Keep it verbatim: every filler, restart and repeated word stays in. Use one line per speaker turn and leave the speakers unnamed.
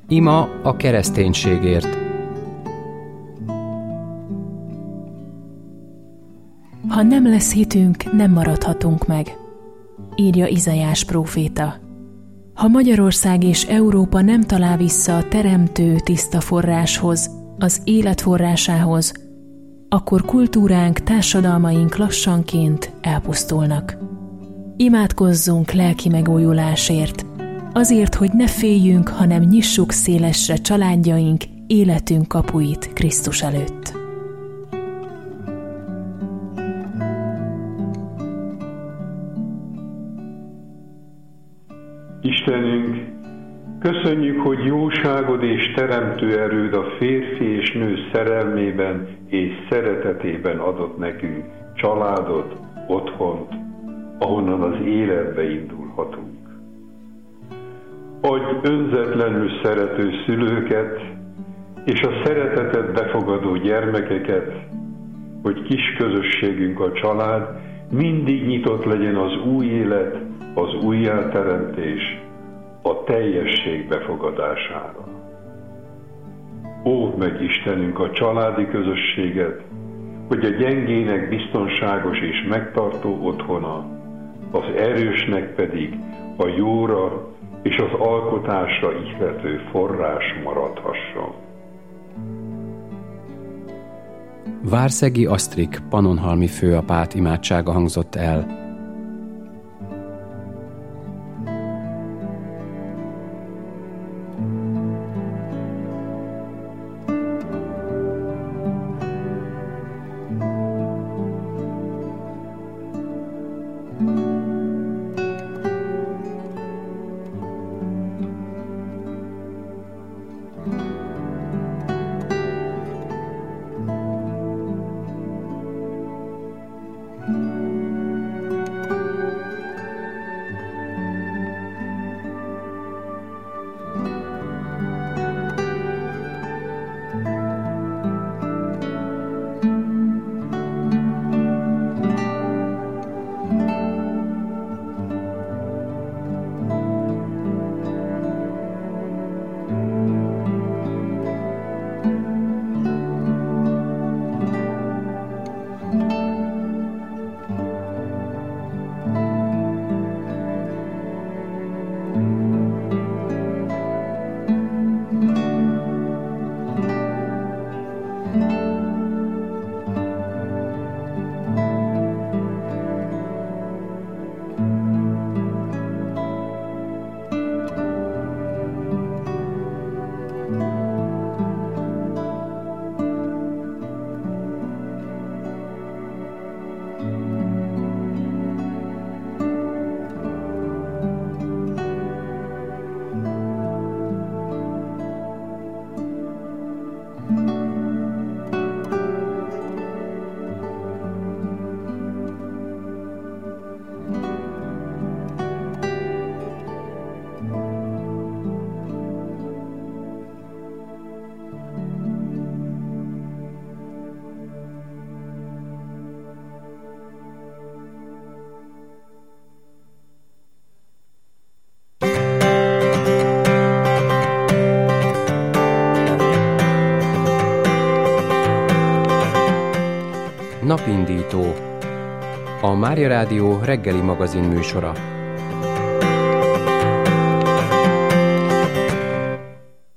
Ima a kereszténységért.
Ha nem lesz hitünk, nem maradhatunk meg, írja Izaiás próféta. Ha Magyarország és Európa nem talál vissza a teremtő tiszta forráshoz, az élet forrásához, akkor kultúránk, társadalmaink lassanként elpusztulnak. Imádkozzunk lelki megújulásért, azért, hogy ne féljünk, hanem nyissuk szélesre családjaink, életünk kapuit Krisztus előtt.
Istenünk, köszönjük, hogy jóságod és teremtő erőd a férfi és nő szerelmében és szeretetében adott nekünk családot, otthont, ahonnan az életbe indulhatunk. Adj önzetlenül szerető szülőket és a szeretetet befogadó gyermekeket, hogy kis közösségünk, a család mindig nyitott legyen az új élet, az újjáteremtés, a teljesség befogadására. Óvd meg, Istenünk, a családi közösséget, hogy a gyengének biztonságos és megtartó otthona, az erősnek pedig a jóra és az alkotásra ihlető forrás maradhasson.
Várszegi Asztrik pannonhalmi főapát imádsága hangzott el. Napindító, a Mária Rádió reggeli magazin műsora.